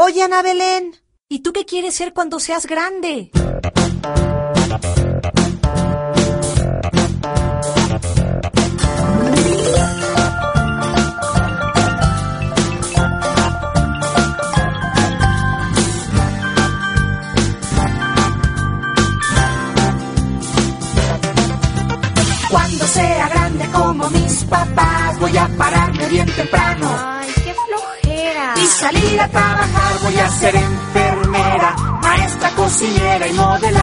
Oye, Ana Belén. ¿Y tú qué quieres ser cuando seas grande? Cuando sea grande como mis papás, voy a pararme bien temprano. Ay, qué flojera. Y salir a trabajar, voy a ser enfermera, maestra, cocinera y modelar.